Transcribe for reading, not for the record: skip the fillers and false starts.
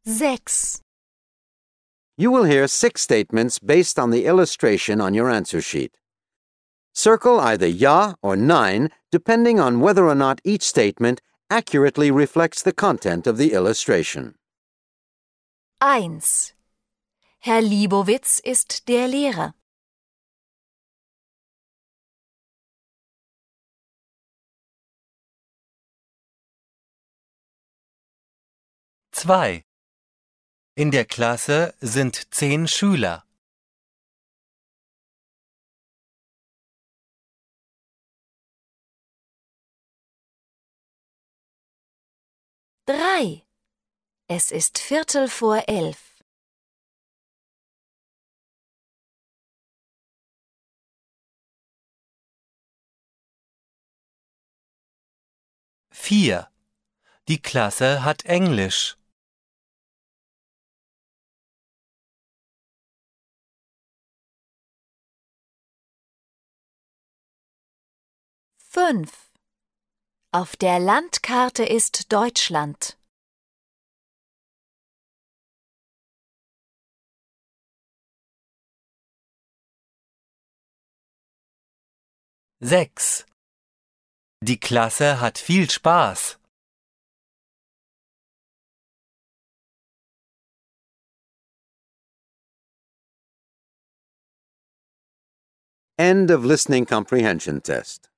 6, You will hear 6 statements based on the illustration on your answer sheet. Circle either Ja or Nein depending on whether or not each statement accurately reflects the content of the illustration. 1. Herr Liebowitz ist der Lehrer. 2. In der Klasse sind 10 Schüler. 3. Es ist 11:15. 4. Die Klasse hat Englisch. 5. Auf der Landkarte ist Deutschland. 6. Die Klasse hat viel Spaß. End of listening comprehension test.